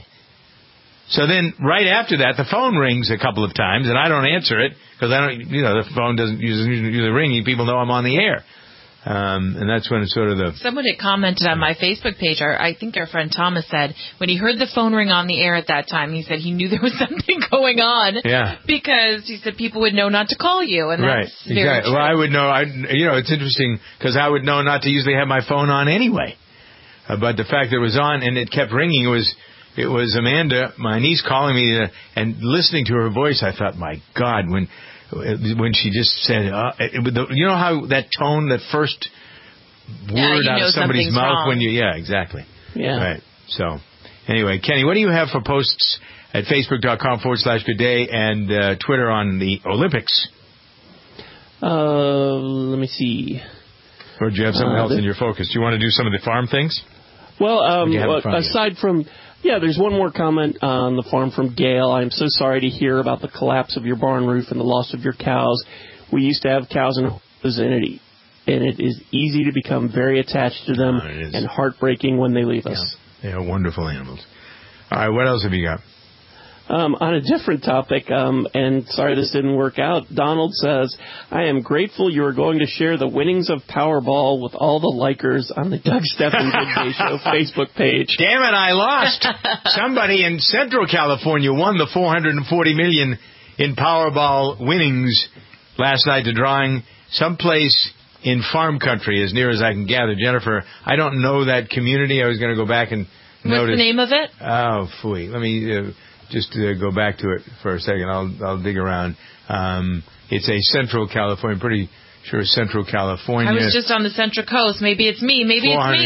So then right after that, the phone rings a couple of times, and I don't answer it because I don't, you know, the phone doesn't usually ring. People know I'm on the air. Um, and that's when it's sort of the... Someone had commented on my Facebook page, our, I think our friend Thomas said, when he heard the phone ring on the air at that time, he said he knew there was something going on. Yeah. Because he said people would know not to call you. And right, that's very exactly. true. Well, I would know, I, you know, it's interesting because I would know not to usually have my phone on anyway. Uh, but the fact that it was on and it kept ringing, it was, it was Amanda, my niece, calling me, uh, and listening to her voice, I thought, my God, when... when she just said, uh, you know how that tone, that first word yeah, you out know of somebody's mouth wrong. when you, yeah, exactly. Yeah. Right. So, anyway, Kenny, what do you have for posts at facebook.com forward slash good day and uh, Twitter on the Olympics? Uh, let me see. Or do you have something uh, else in your focus? Do you want to do some of the farm things? Well, um, aside from... Yeah, there's one more comment on the farm from Gail. I'm so sorry to hear about the collapse of your barn roof and the loss of your cows. We used to have cows and horses, and it, and it is easy to become very attached to them oh, and heartbreaking when they leave us. Yeah, they are wonderful animals. All right, what else have you got? Um, on a different topic, um, and sorry this didn't work out, Donald says, I am grateful you are going to share the winnings of Powerball with all the likers on the Doug Stephan Good Day Show Facebook page. Damn it, I lost. Somebody in Central California won the four hundred forty million dollars in Powerball winnings last night, to drawing someplace in farm country, as near as I can gather. Jennifer, I don't know that community. I was going to go back and notice. What's the name of it? Oh, phooey. Let me... Uh, Just to go back to it for a second, I'll I'll dig around. Um, it's a Central California, pretty sure Central California. I was just on the Central Coast. Maybe it's me. Maybe it's me.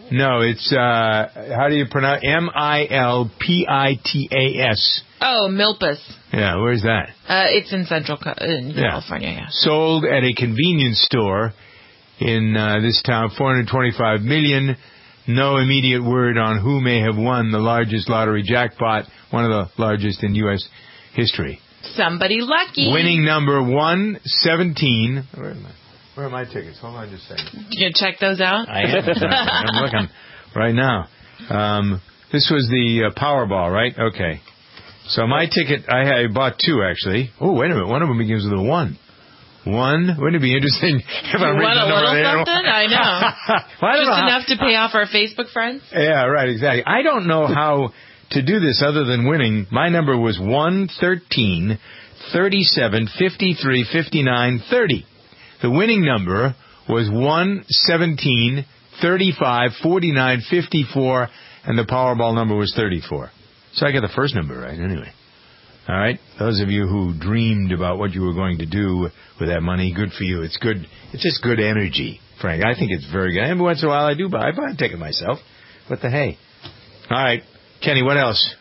No, it's, uh, how do you pronounce M I L P I T A S. Oh, Milpas. Yeah, where's that? Uh, it's in Central Co- in Yeah. California, yeah. Sold at a convenience store in uh, this town, four hundred twenty-five million dollars. No immediate word on who may have won the largest lottery jackpot, one of the largest in U S history. Somebody lucky. Winning number one seventeen. Where are my, where are my tickets? Hold on just a second. You check those out? I am. I'm looking right now. Um, this was the uh, Powerball, right? Okay. So my ticket, I, had, I bought two, actually. Oh, wait a minute. One of them begins with a one. One? Wouldn't it be interesting if I You read want the a number little there? something? I know. Well, I don't Just know how- enough to pay off our Facebook friends? Yeah, right, exactly. I don't know how to do this other than winning. My number was one thirteen thirty-seven fifty-three fifty-nine thirty. The winning number was one seventeen thirty-five forty-nine fifty-four, and the Powerball number was thirty-four. So I got the first number right anyway. All right? Those of you who dreamed about what you were going to do with that money, good for you. It's good. It's just good energy, Frank. I think it's very good. Every once in a while I do buy. I buy a ticket myself. What the hey? All right. Kenny, what else?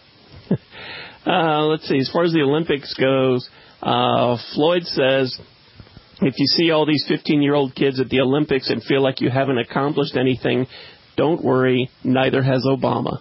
uh, let's see. As far as the Olympics goes, uh, Floyd says, if you see all these fifteen-year-old kids at the Olympics and feel like you haven't accomplished anything, don't worry. Neither has Obama.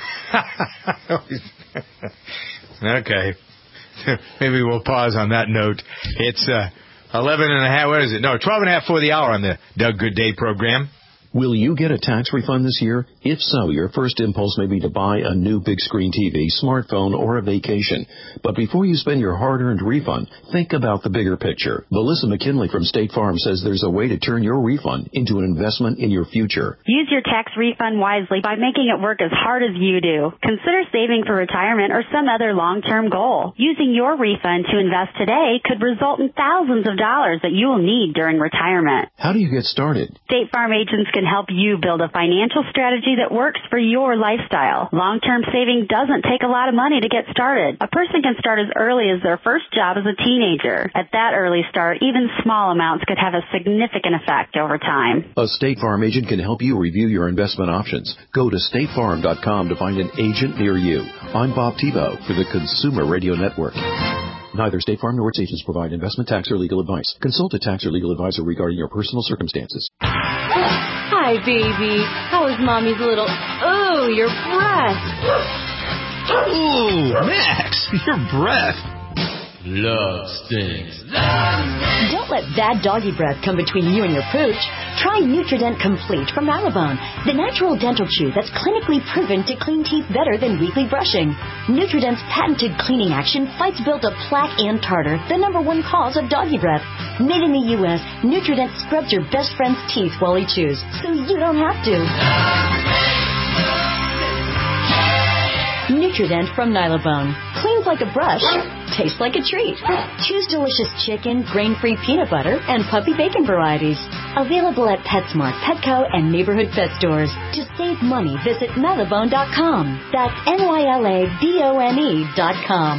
Okay. Maybe we'll pause on that note. It's uh, eleven and a half. What is it? No, twelve and a half for the hour on the Doug Goodday program. Will you get a tax refund this year? If so, your first impulse may be to buy a new big screen T V, smartphone, or a vacation. But before you spend your hard-earned refund, think about the bigger picture. Melissa McKinley from State Farm says there's a way to turn your refund into an investment in your future. Use your tax refund wisely by making it work as hard as you do. Consider saving for retirement or some other long-term goal. Using your refund to invest today could result in thousands of dollars that you will need during retirement. How do you get started? State Farm agents can help you build a financial strategy that works for your lifestyle. Long-term saving doesn't take a lot of money to get started. A person can start as early as their first job as a teenager. At that early start, even small amounts could have a significant effect over time. A State Farm agent can help you review your investment options. Go to state farm dot com to find an agent near you. I'm Bob Tebow for the Consumer Radio Network. Neither State Farm nor its agents provide investment, tax, or legal advice. Consult a tax or legal advisor regarding your personal circumstances. Hi, baby. How is Mommy's little... Oh, your breath. Ooh, Max, your breath. Love stinks. Don't let bad doggy breath come between you and your pooch. Try Nutrident Complete from Malibone, the natural dental chew that's clinically proven to clean teeth better than weekly brushing. Nutrident's patented cleaning action fights buildup plaque and tartar, the number one cause of doggy breath. Made in the U S, Nutrident scrubs your best friend's teeth while he chews, so you don't have to. Nutrident from Nylabone. Cleans like a brush, tastes like a treat. Choose delicious chicken, grain-free peanut butter, and puppy bacon varieties. Available at PetSmart, Petco, and neighborhood pet stores. To save money, visit Nylabone dot com. That's N Y L A B O N E dot com.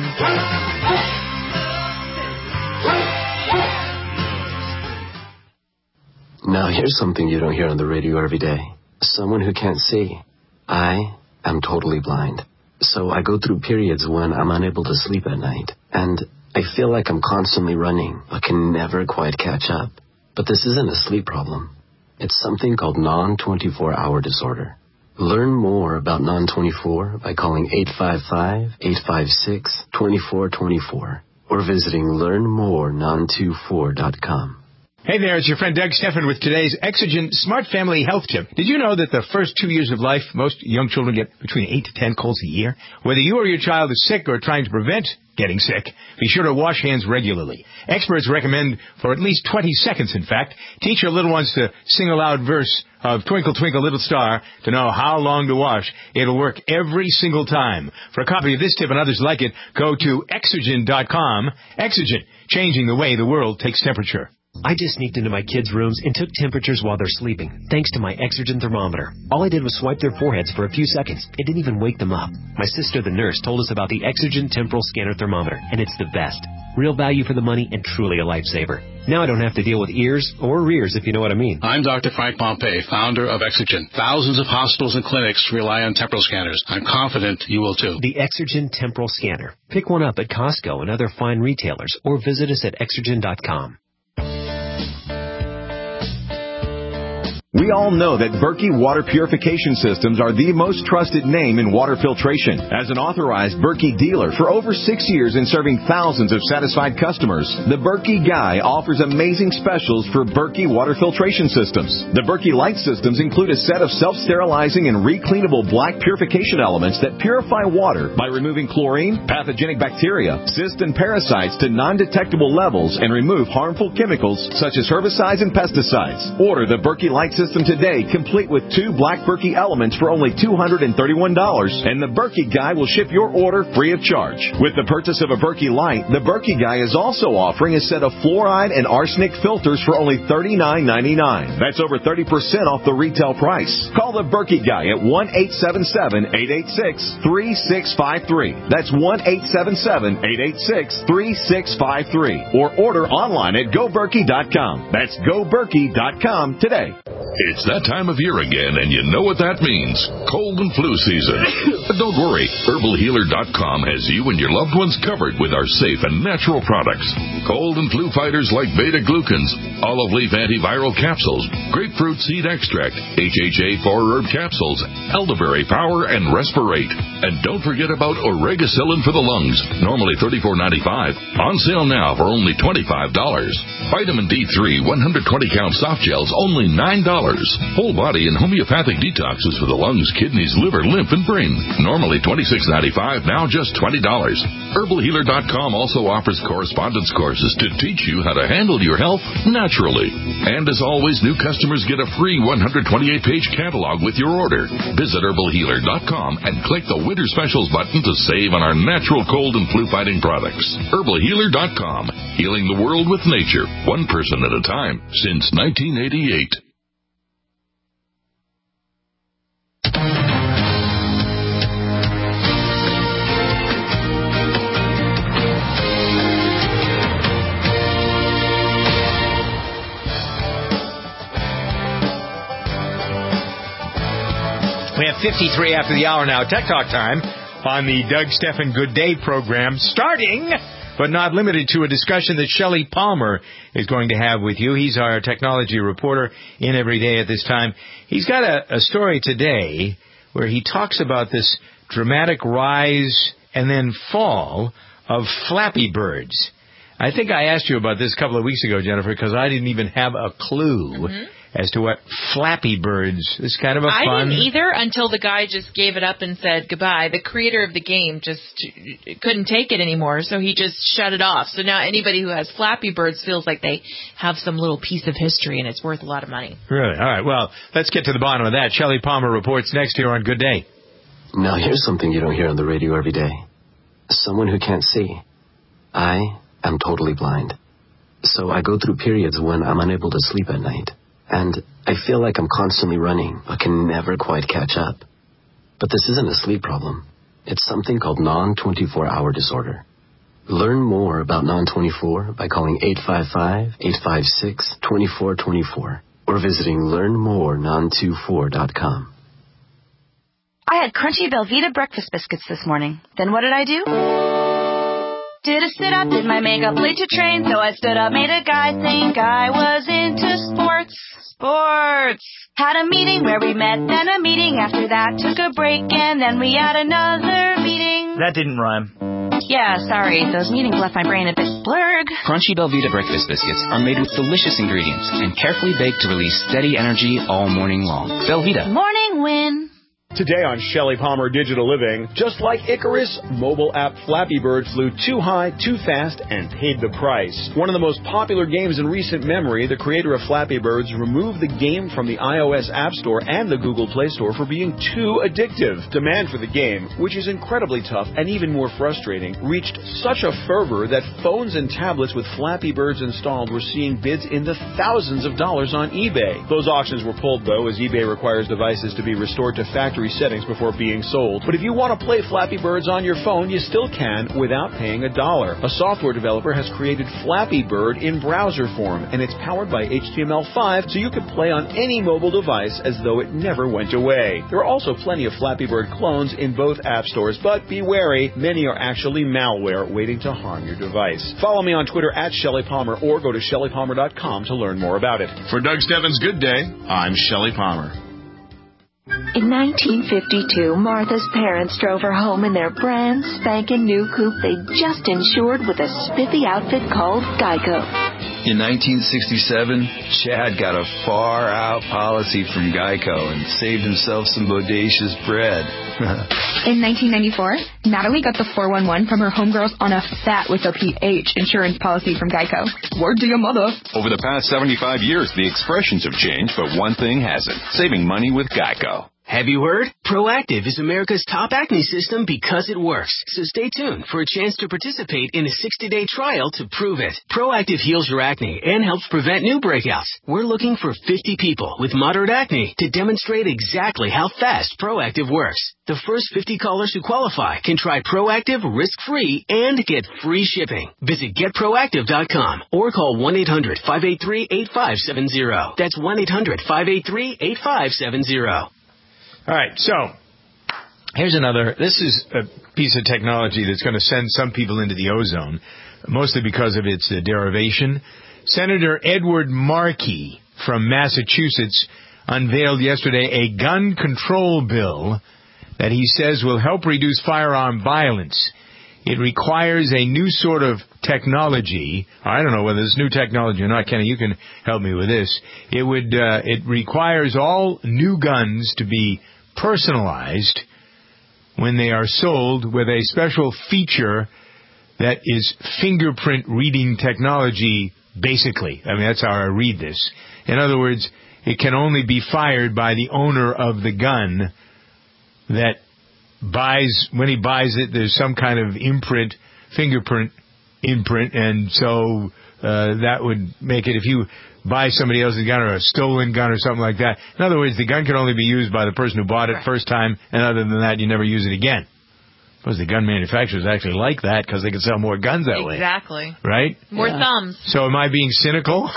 Now here's something you don't hear on the radio every day. Someone who can't see. I am totally blind. So I go through periods when I'm unable to sleep at night. And I feel like I'm constantly running, but can never quite catch up. But this isn't a sleep problem. It's something called non twenty-four hour disorder. Learn more about non twenty-four by calling eight five five, eight five six, two four two four or visiting learn more non twenty-four dot com. Hey there, it's your friend Doug Stephan with today's Exogen Smart Family Health Tip. Did you know that the first two years of life, most young children get between eight to ten colds a year? Whether you or your child is sick or trying to prevent getting sick, be sure to wash hands regularly. Experts recommend for at least twenty seconds, in fact. Teach your little ones to sing a loud verse of Twinkle, Twinkle, Little Star to know how long to wash. It'll work every single time. For a copy of this tip and others like it, go to Exogen dot com. Exogen, changing the way the world takes temperature. I just sneaked into my kids' rooms and took temperatures while they're sleeping, thanks to my Exergen thermometer. All I did was swipe their foreheads for a few seconds. It didn't even wake them up. My sister, the nurse, told us about the Exergen temporal scanner thermometer, and it's the best. Real value for the money and truly a lifesaver. Now I don't have to deal with ears or rears, if you know what I mean. I'm Doctor Frank Pompey, founder of Exergen. Thousands of hospitals and clinics rely on temporal scanners. I'm confident you will too. The Exergen temporal scanner. Pick one up at Costco and other fine retailers, or visit us at exergen dot com. We all know that Berkey Water Purification Systems are the most trusted name in water filtration. As an authorized Berkey dealer for over six years and serving thousands of satisfied customers, the Berkey Guy offers amazing specials for Berkey Water Filtration Systems. The Berkey Light Systems include a set of self-sterilizing and recleanable black purification elements that purify water by removing chlorine, pathogenic bacteria, cysts, and parasites to non-detectable levels and remove harmful chemicals such as herbicides and pesticides. Order the Berkey Light Systems today, complete with two black Berkey elements for only two hundred thirty-one dollars, and the Berkey Guy will ship your order free of charge. With the purchase of a Berkey Light, the Berkey Guy is also offering a set of fluoride and arsenic filters for only thirty-nine ninety-nine. That's over thirty percent off the retail price. Call the Berkey Guy at one eight seven seven, eight eight six, three six five three. That's one eight seven seven, eight eight six, three six five three. Or order online at go berkey dot com. That's go berkey dot com today. It's that time of year again, and you know what that means. Cold and flu season. But don't worry. herbal healer dot com has you and your loved ones covered with our safe and natural products. Cold and flu fighters like beta-glucans, olive leaf antiviral capsules, grapefruit seed extract, H H A four herb capsules, elderberry power, and respirate. And don't forget about oregacillin for the lungs, normally thirty-four ninety-five. On sale now for only twenty-five dollars. Vitamin D three one hundred twenty count soft gels, only nine dollars. Whole body and homeopathic detoxes for the lungs, kidneys, liver, lymph, and brain. Normally twenty-six ninety-five, now just twenty dollars. herbal healer dot com also offers correspondence courses to teach you how to handle your health naturally. And as always, new customers get a free one hundred twenty-eight page catalog with your order. Visit herbal healer dot com and click the Winter Specials button to save on our natural cold and flu fighting products. herbal healer dot com. Healing the world with nature, one person at a time, since nineteen eighty-eight. We have fifty-three after the hour now. Tech Talk time on the Doug Stephan Good Day program, starting, but not limited to, a discussion that Shelley Palmer is going to have with you. He's our technology reporter in every day at this time. He's got a, a story today where he talks about this dramatic rise and then fall of Flappy Birds. I think I asked you about this a couple of weeks ago, Jennifer, because I didn't even have a clue mm-hmm. as to what Flappy Birds is. Kind of a fun. I didn't either until the guy just gave it up and said goodbye. The creator of the game just couldn't take it anymore, so he just shut it off. So now anybody who has Flappy Birds feels like they have some little piece of history, and it's worth a lot of money. Really? All right. Well, let's get to the bottom of that. Shelley Palmer reports next here on Good Day. Now here's something you don't hear on the radio every day. Someone who can't see. I am totally blind. So I go through periods when I'm unable to sleep at night. And I feel like I'm constantly running, but can never quite catch up. But this isn't a sleep problem. It's something called non twenty-four hour disorder. Learn more about non twenty-four by calling eight five five, eight five six, two four two four or visiting learn more non twenty-four dot com. I had crunchy Belvita breakfast biscuits this morning. Then what did I do? Did a sit-up, did my makeup, late to train, so I stood up, made a guy think I was into sports. Sports! Had a meeting where we met, then a meeting after that, took a break, and then we had another meeting. That didn't rhyme. Yeah, sorry, those meetings left my brain a bit blurred. Crunchy Belvita breakfast biscuits are made with delicious ingredients and carefully baked to release steady energy all morning long. Belvita. Morning win. Today on Shelley Palmer Digital Living, just like Icarus, mobile app Flappy Bird flew too high, too fast, and paid the price. One of the most popular games in recent memory, the creator of Flappy Birds removed the game from the iOS App Store and the Google Play Store for being too addictive. Demand for the game, which is incredibly tough and even more frustrating, reached such a fervor that phones and tablets with Flappy Birds installed were seeing bids in the thousands of dollars on eBay. Those auctions were pulled, though, as eBay requires devices to be restored to factory settings before being sold. But if you want to play Flappy Birds on your phone, you still can without paying a dollar. A software developer has created Flappy Bird in browser form, and it's powered by H T M L five, so you can play on any mobile device as though it never went away. There are also plenty of Flappy Bird clones in both app stores, but be wary, many are actually malware waiting to harm your device. Follow me on Twitter at Shelley Palmer or go to shelley palmer dot com to learn more about it. For Doug Stebbins' Good Day, I'm Shelley Palmer. In nineteen fifty-two, Martha's parents drove her home in their brand spanking new coupe they just insured with a spiffy outfit called Geico. In nineteen sixty-seven, Chad got a far-out policy from Geico and saved himself some bodacious bread. In nineteen ninety-four, Natalie got the four one one from her homegirls on a fat with a P H insurance policy from Geico. Word to your mother. Over the past seventy-five years, the expressions have changed, but one thing hasn't. Saving money with Geico. Have you heard? Proactiv is America's top acne system because it works. So stay tuned for a chance to participate in a sixty-day trial to prove it. Proactiv heals your acne and helps prevent new breakouts. We're looking for fifty people with moderate acne to demonstrate exactly how fast Proactiv works. The first fifty callers who qualify can try Proactiv risk-free and get free shipping. Visit get proactiv dot com or call one eight hundred five eight three eight five seven zero. That's one eight hundred five eight three eight five seven zero. All right, so here's another. This is a piece of technology that's going to send some people into the ozone, mostly because of its uh, derivation. Senator Edward Markey from Massachusetts unveiled yesterday a gun control bill that he says will help reduce firearm violence. It requires a new sort of technology. I don't know whether it's new technology or not. Kenny, you can help me with this. It would. Uh, it requires all new guns to be personalized when they are sold with a special feature that is fingerprint reading technology, basically. I mean, that's how I read this. In other words, it can only be fired by the owner of the gun that buys, when he buys it, there's some kind of imprint, fingerprint imprint, and so uh, that would make it, if you buy somebody else's gun or a stolen gun or something like that. In other words, the gun can only be used by the person who bought it first time, and other than that, you never use it again. Because the gun manufacturers actually like that because they can sell more guns that way. Exactly. Right? More yeah. thumbs. So am I being cynical?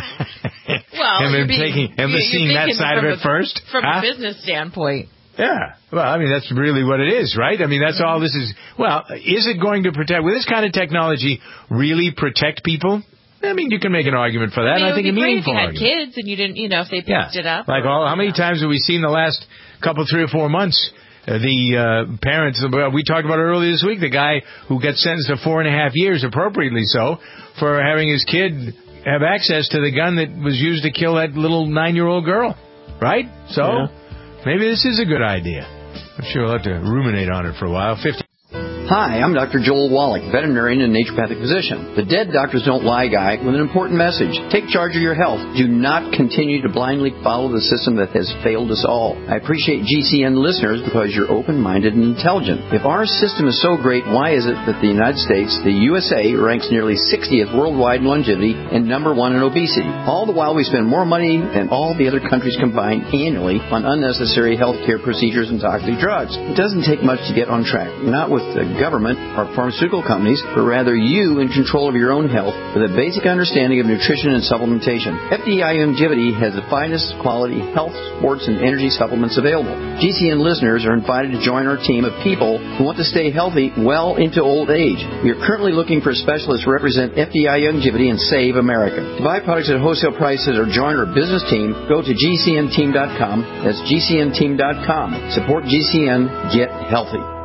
Well, am I being, taking, am I seeing that side of it a, first? From huh? a business standpoint. Yeah. Well, I mean, that's really what it is, right? I mean, that's all this is. Well, is it going to protect, will this kind of technology really protect people? I mean, you can make an argument for that. I, mean, I think a meaningful argument. If you had argument. kids and you didn't, you know, if they picked yeah. it up. Like, all, how many times have we seen the last couple, three or four months, uh, the uh, parents, uh, we talked about it earlier this week, the guy who got sentenced to four and a half years, appropriately so, for having his kid have access to the gun that was used to kill that little nine-year-old girl, right? So, yeah. maybe this is a good idea. I'm sure we'll have to ruminate on it for a while. fifty Hi, I'm Doctor Joel Wallach, veterinarian and naturopathic physician. The Dead Doctors Don't Lie guy with an important message. Take charge of your health. Do not continue to blindly follow the system that has failed us all. I appreciate G C N listeners because you're open-minded and intelligent. If our system is so great, why is it that the United States, the U S A, ranks nearly sixtieth worldwide in longevity and number one in obesity? All the while we spend more money than all the other countries combined annually on unnecessary health care procedures and toxic drugs. It doesn't take much to get on track. Not with the government or pharmaceutical companies, but rather you in control of your own health with a basic understanding of nutrition and supplementation. F D I Longevity has the finest quality health, sports, and energy supplements available. G C N listeners are invited to join our team of people who want to stay healthy well into old age. We are currently looking for specialists to represent F D I Longevity and save America. To buy products at wholesale prices or join our business team, go to G C N team dot com. That's G C N team dot com. Support G C N. Get healthy.